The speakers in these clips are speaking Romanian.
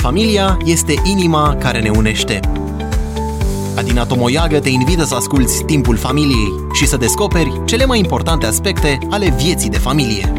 Familia este inima care ne unește. Adina Tomoiagă te invită să asculți Timpul Familiei și să descoperi cele mai importante aspecte ale vieții de familie.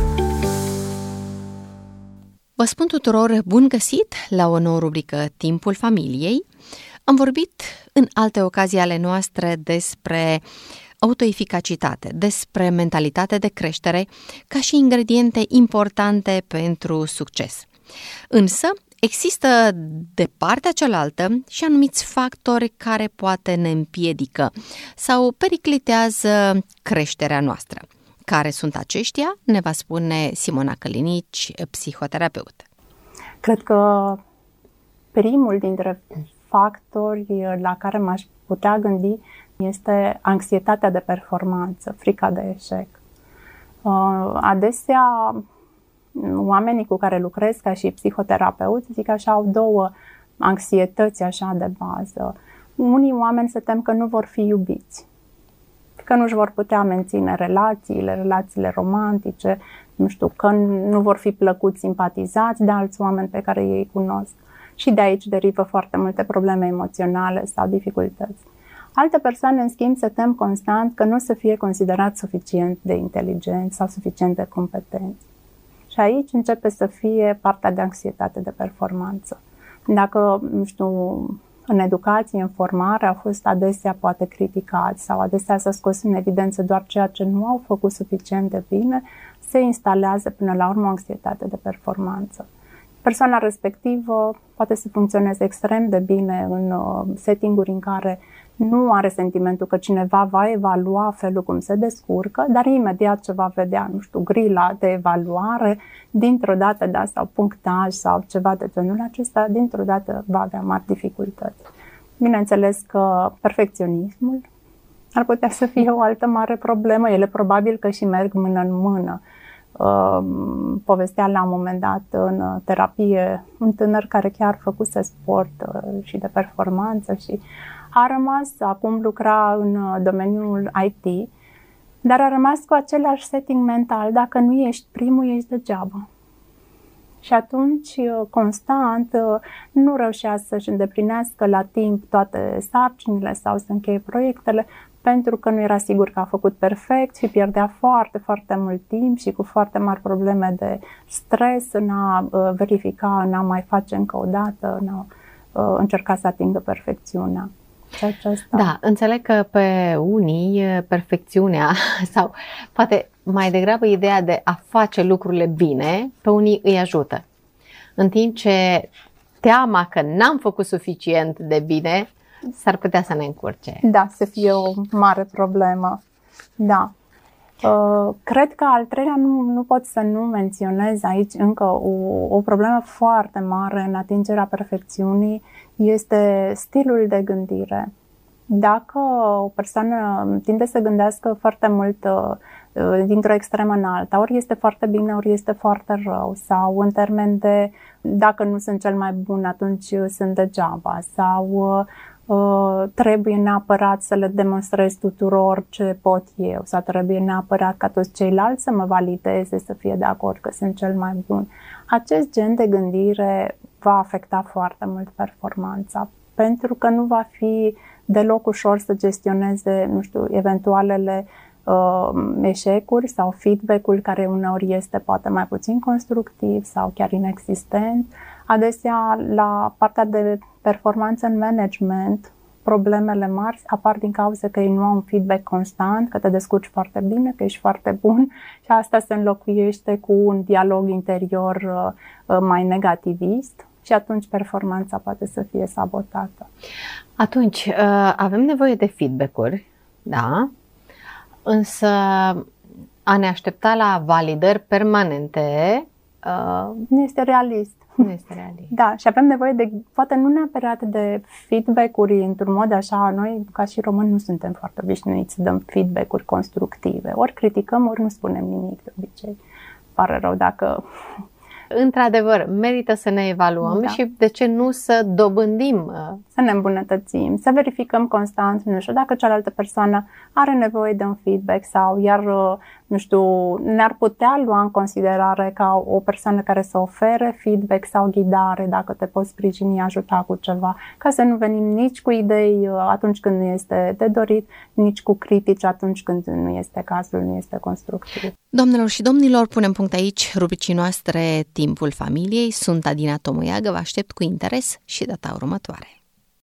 Vă spun tuturor bun găsit la o nouă rubrică Timpul Familiei. Am vorbit în alte ocazii ale noastre despre autoeficacitate, despre mentalitate de creștere ca și ingrediente importante pentru succes. Însă, există de partea cealaltă și anumiți factori care poate ne împiedică sau periclitează creșterea noastră. Care sunt aceștia? Ne va spune Simona Călinici, psihoterapeut. Cred că primul dintre factori la care m-aș putea gândi este anxietatea de performanță, frica de eșec. Adesea, oamenii cu care lucrez ca și psihoterapeut, zic așa, au două anxietăți așa de bază. Unii oameni se tem că nu vor fi iubiți, că nu își vor putea menține relațiile romantice, nu știu, că nu vor fi plăcut simpatizați de alți oameni pe care ei cunosc. Și de aici derivă foarte multe probleme emoționale sau dificultăți. Alte persoane, în schimb, se tem constant că nu o să fie considerați suficient de inteligenți sau suficient de competenți. Și aici începe să fie partea de anxietate de performanță. Dacă, nu știu, în educație, în formare, au fost adesea poate criticați sau adesea s-a scos în evidență doar ceea ce nu au făcut suficient de bine, se instalează până la urmă o anxietate de performanță. Persoana respectivă poate să funcționeze extrem de bine în setting-uri în care nu are sentimentul că cineva va evalua felul cum se descurcă, dar imediat ce va vedea, nu știu, grila de evaluare, dintr-o dată, da, sau punctaj sau ceva de genul acesta, dintr-o dată va avea mari dificultăți. Bineînțeles că perfecționismul ar putea să fie o altă mare problemă. Ele probabil că și merg mână în mână. Povestea la un moment dat în terapie un tânăr care chiar făcuse sport și de performanță și a rămas, acum lucra în domeniul IT, dar a rămas cu același setting mental. Dacă nu ești primul, ești degeaba. Și atunci, constant, nu reușea să-și îndeplinească la timp toate sarcinile sau să încheie proiectele, pentru că nu era sigur că a făcut perfect și pierdea foarte, foarte mult timp și cu foarte mari probleme de stres în a verifica, în a mai face încă o dată, în a încerca să atingă perfecțiunea. Da, înțeleg că pe unii perfecțiunea sau poate mai degrabă ideea de a face lucrurile bine, pe unii îi ajută. În timp ce teama că n-am făcut suficient de bine s-ar putea să ne încurce. Da, să fie o mare problemă. Da. Cred că al treilea nu pot să nu menționez aici încă o problemă foarte mare în atingerea perfecțiunii este stilul de gândire. Dacă o persoană tinde să gândească foarte mult dintr-o extremă în alta, ori este foarte bine, ori este foarte rău, sau în termen de dacă nu sunt cel mai bun, atunci sunt degeaba, sau trebuie neapărat să le demonstrez tuturor ce pot eu, sau trebuie neapărat ca toți ceilalți să mă valideze, să fie de acord că sunt cel mai bun. Acest gen de gândire va afecta foarte mult performanța, pentru că nu va fi deloc ușor să gestioneze, nu știu, eventualele eșecuri sau feedback-ul care uneori este poate mai puțin constructiv sau chiar inexistent. Adesea, la partea de performanță în management, problemele mari apar din cauza că ei nu au un feedback constant, că te descurci foarte bine, că ești foarte bun și asta se înlocuiește cu un dialog interior mai negativist și atunci performanța poate să fie sabotată. Atunci, avem nevoie de feedback-uri, da? Însă a ne aștepta la validări permanente nu este realist. Nu este realist. Da, și avem nevoie de, poate nu neapărat de feedback-uri într-un mod așa, noi ca și români nu suntem foarte obișnuiți să dăm feedback-uri constructive. Ori criticăm, ori nu spunem nimic de obicei. Pare rău dacă... Într-adevăr, merită să ne evaluăm, da. Și de ce nu să dobândim? Să ne îmbunătățim, să verificăm constant, nu știu, dacă cealaltă persoană are nevoie de un feedback sau iar nu știu, ne-ar putea lua în considerare ca o persoană care să ofere feedback sau ghidare, dacă te poți sprijini, ajuta cu ceva, ca să nu venim nici cu idei atunci când nu este de dorit, nici cu critici atunci când nu este cazul, nu este constructiv. Doamnelor și domnilor, punem punct aici rubricii noastre Timpul Familiei. Sunt Adina Tomoiagă, vă aștept cu interes și data următoare.